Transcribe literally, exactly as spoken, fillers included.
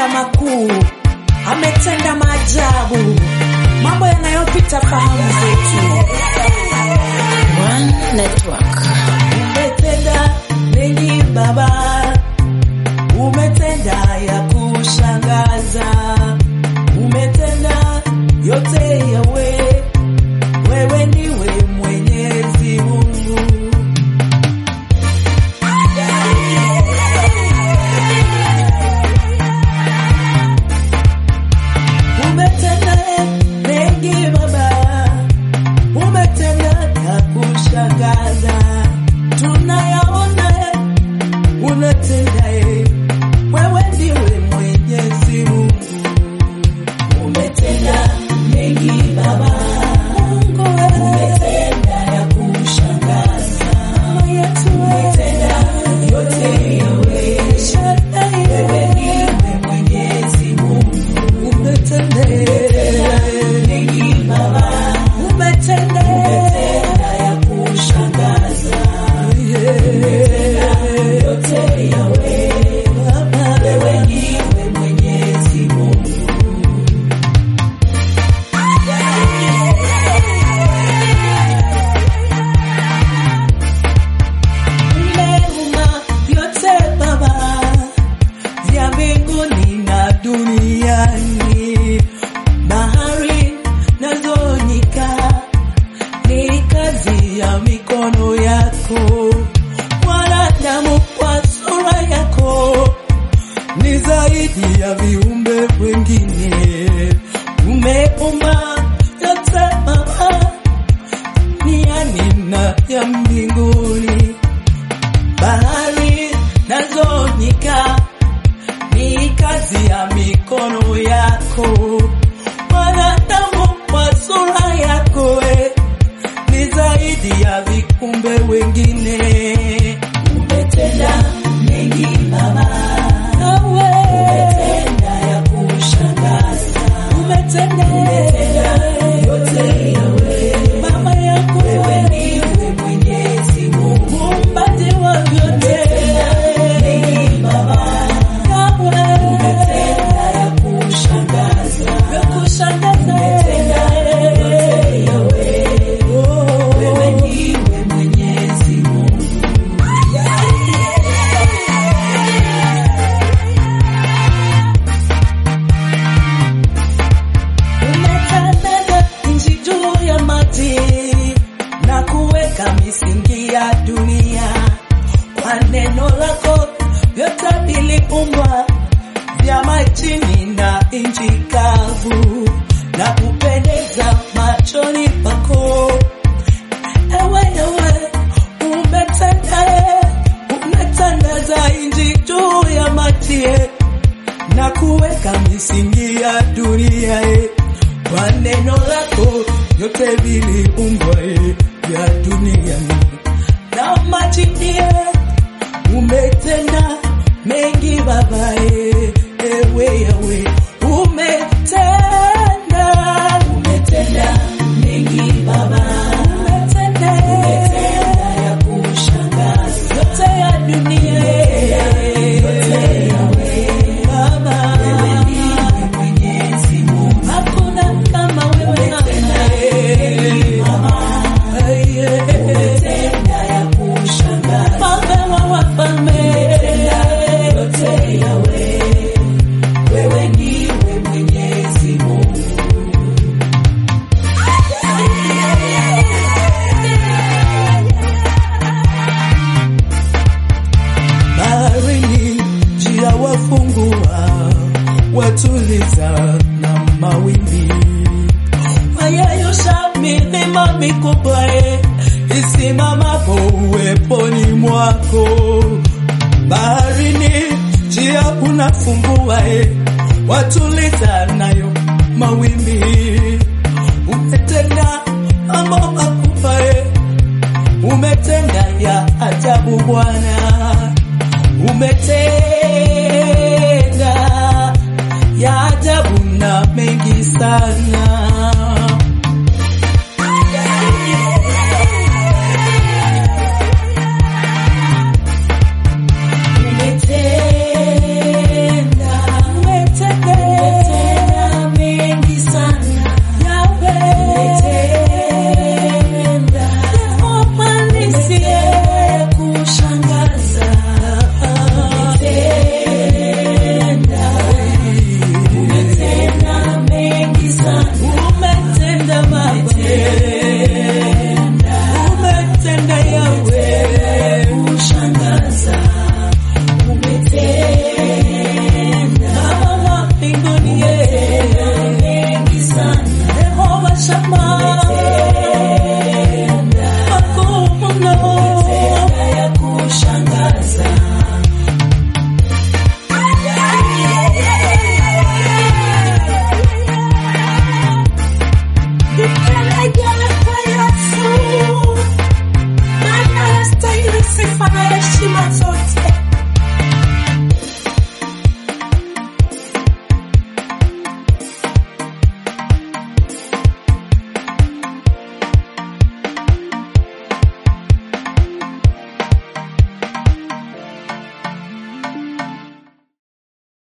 ametenda makuu, ametenda maajabu, mambo yanayopita fahamu zetu. One Network. Umetenda mengi Baba, umetenda ya kushangaza, umetenda yote yawe, wewe ndiwe Mwenyezi Mungu. Umetenda mengi Baba, umetenda ya kushangaza, tunayaona unatenda, wewe ndiwe Mwenyezi Mungu. Umetenda mengi Baba, umetenda ya kushangaza, umetenda yote yawe, wewe ndiwe Mwenyezi Mungu. Umetenda mengi Baba, umetenda ya kushangaza, umetenda yote yawe, wewe ndiwe Mwenyezi Mungu. Umeumba vyote Baba, vya mbinguni na duniani, bahari nazo nyika, ni kazi ya mikono yako. Wanadamu kwa sura yako, ni zaidi ya viumbe wengine. Umeumba yote Baba, duniani na ya mbinguni, bahari nazo nyika, ni kazi ya mikono yako. Wanadamu kwa sura yako, ni zaidi ya viumbe wengine. Umetenda mengi Baba, umetenda ya kushangaza, umetenda yote yawe, mama yako wewe ndiwe Mwenyezi Mungu, muumbaji wa vyote. Mengi Baba, umetenda ya kushangaza, ya kushangaza, umetenda yote yawe, wewe ndiwe Mwenyezi Mungu. Umetandaza nchi juu ya maji na kuweka misingi ya dunia. Kwa neno lako vyote viliumbwa, vya majini na nchi kavu, na kupendeza machoni pako. Ewe ewe umetenda, umetandaza nchi juu ya maji na kuweka misingi ya dunia. Kwa neno lako yote viliumbwa, vya dunia na majini. Umetenda mengi Baba, ewe ewe umetenda, umetenda mengi Baba, umetenda, umetenda ya kushangaza, yote ya dunia, yote yawe Baba, wewe ndiwe Mwenyezi Mungu, hakuna kama wewe. Baba, umetenda ya kushangaza, Baba wa wafalme, yote yawe, wewe ndiwe Mwenyezi Mungu. Baharini njia wafungua, watuliza na mawimbi, wayayosha milima mikubwa, isimamapo uweponi mwako. Baharini njia unafungua, watuliza nayo mawimbi. Umetenda mambo makubwa, umetenda ya ajabu Bwana, umetenda ya ajabu na mengi sana. Umetenda sifa na heshima zote